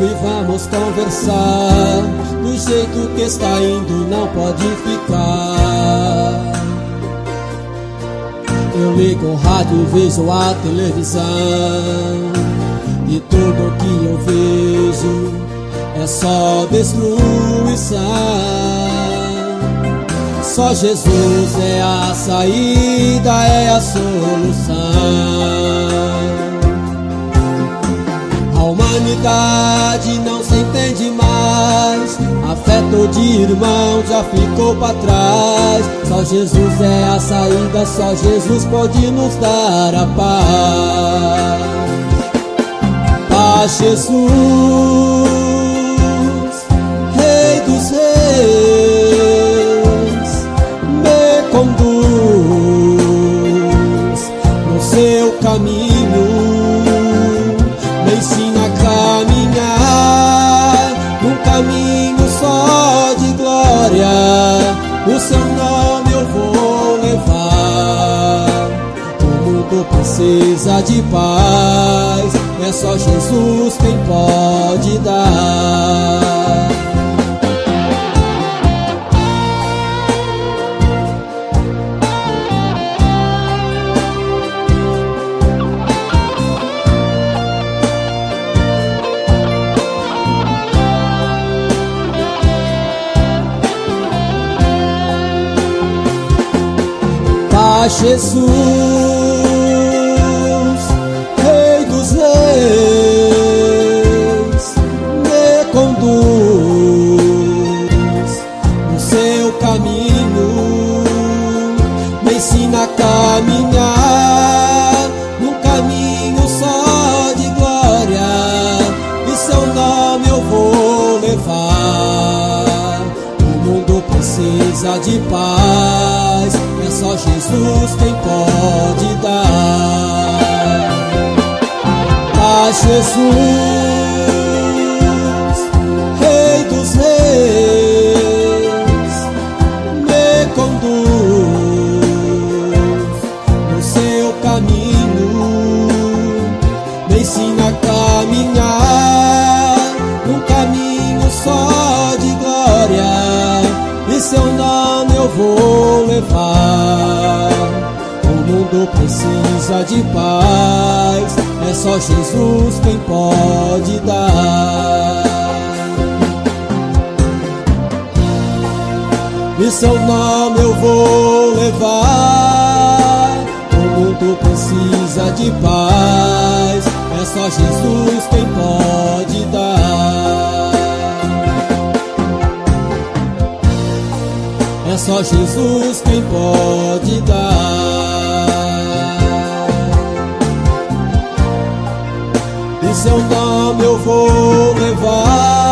e vamos conversar. Do jeito que está indo não pode ficar. Eu ligo o rádio e vejo a televisão, e tudo que eu vejo é só destruição. Só Jesus é a saída, é a solução. A humanidade não se entende mais, a fé de irmão já ficou para trás. Só Jesus é a saída, só Jesus pode nos dar a paz. Paz, Jesus, Rei dos Reis, me conduz no seu caminho, me ensina a caminhar num caminho só de glória. O seu nome eu vou levar. O mundo precisa de paz, é só Jesus quem pode dar. Paz, Jesus, Rei dos Reis, me conduz no seu caminho, me ensina a caminhar num caminho só de glória. E seu nome eu vou levar. O mundo precisa de paz, é só Jesus quem pode dar. Paz, Jesus, Rei dos Reis, me conduz no seu caminho, me ensina a caminhar num caminho só de glória. E seu nome eu vou levar. O mundo precisa de paz, é só Jesus quem pode dar. E seu nome eu vou levar. O mundo precisa de paz, é só Jesus quem pode dar. É só Jesus quem pode dar. E seu nome eu vou levar.